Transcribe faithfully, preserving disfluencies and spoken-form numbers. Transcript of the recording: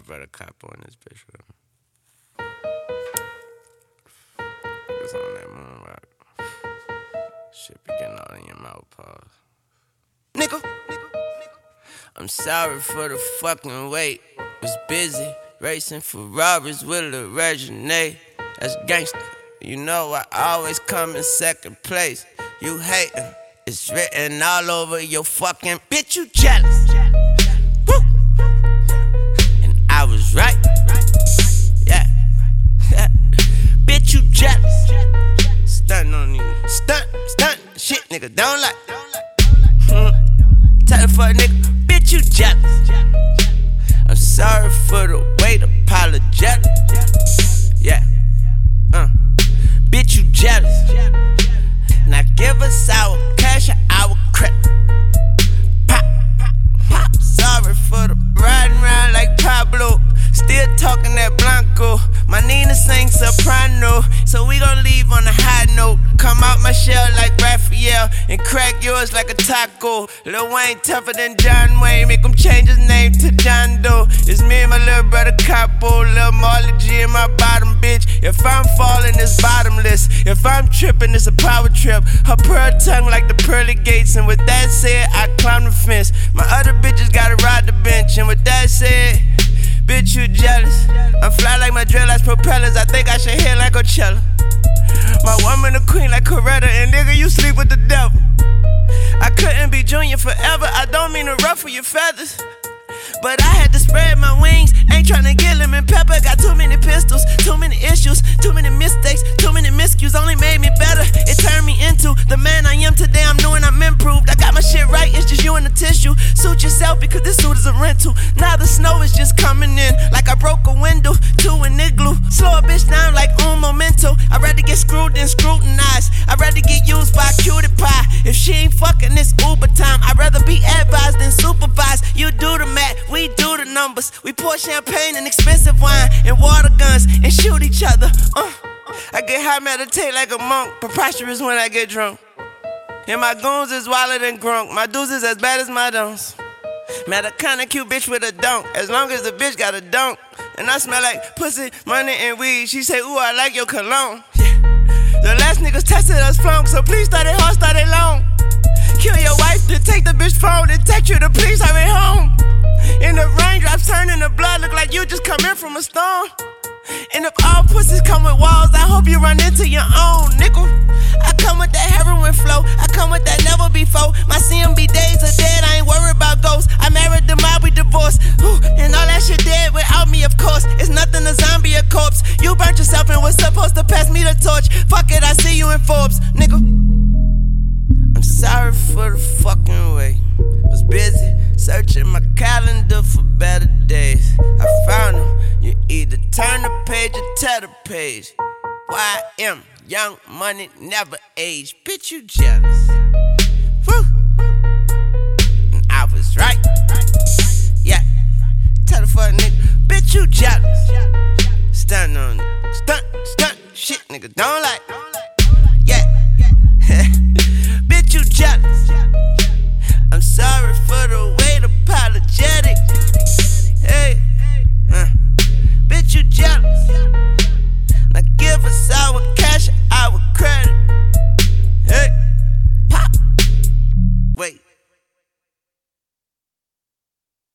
little brother Capo in this bitch with him. Niggas on that moon rock. Shit be getting all in your mouth, pause. Nigga, I'm sorry for the fucking wait. Was busy racing for robbers with a Regine. That's gangsta. You know I always come in second place. You hatin', it's written all over your fucking bitch. You jealous. Woo. And I was right. Yeah. Bitch, you jealous. Stunt on you. Stunt, stunt. Shit, nigga, don't like. Mm. Tell the fuck nigga, bitch, you jealous. I'm sorry for the wait, apologetic. Yeah. Uh. Bitch, you jealous. Now give us our cash or our credit. Pop, pop. Sorry for the riding around like Pablo. Still talking that Blanco. My Nina sings soprano. So we gon' leave on a high note. Come out my shell like Raphael and crack yours like a taco. Lil Wayne tougher than John Wayne. Make him change his name to John Doe. It's me and my little brother Capo. Lil Marley G in my bottom bitch. If I'm falling, it's bottomless. If I'm tripping, it's a power trip. Her pearl tongue like the pearly gates. And with that said, I climb the fence. My other bitches gotta ride the bench. And with that said, bitch, you jealous. I'm fly like my dreadlocks propellers. I think I should hit like Coachella. My woman a queen like Coretta. And nigga, you sleep with the devil. I couldn't be Junior forever. I don't mean to ruffle your feathers, but I had to spread my wings. Ain't tryna get lemon pepper. Got too many pistols, too many issues, too many mistakes, too many miscues. Only made me better. It turned me into the man I am today. I'm knowing I'm improved. I got my shit right, it's just you and the tissue. Suit yourself because this suit is a rental. Now the snow is just coming in like I broke a window to an igloo. Slow a bitch down like un momento. I'd rather get screwed than scrutinized. I'd rather get used by a cutie pie. If she ain't fucking, it's Uber time. I'd rather be advised than supervised. You do the math, we do the numbers. We pour champagne and expensive wine and water guns and shoot each other. Uh, I get high, meditate like a monk. Preposterous when I get drunk. And my goons is wilder than grunk. My dudes is as bad as my don'ts. Met a kinda cute bitch with a dunk. As long as the bitch got a dunk. And I smell like pussy, money, and weed. She say, ooh, I like your cologne. Yeah. The last niggas tested us flunk, so please start it hard, start it long. Kill your wife, then take the bitch phone, then text you to please hurry home. And the raindrops turning to blood, look like you just come in from a storm. And if all pussies come with walls, I hope you run into your own, nickel. I come with that heroin flow, I come with that never before. My C M B days are dead, I ain't worried about ghosts. I married them, I'll be divorced. Ooh, and all that shit dead without me, of course. It's nothing a zombie, a corpse. You burnt yourself and was supposed to pass me the torch. Fuck it, I see you in Forbes, nigga. I'm sorry for the fucking wait. Was busy searching my calendar for better days. I found them. You either turn the page or tear the page. Y M, young money, never age. Bitch, you jealous.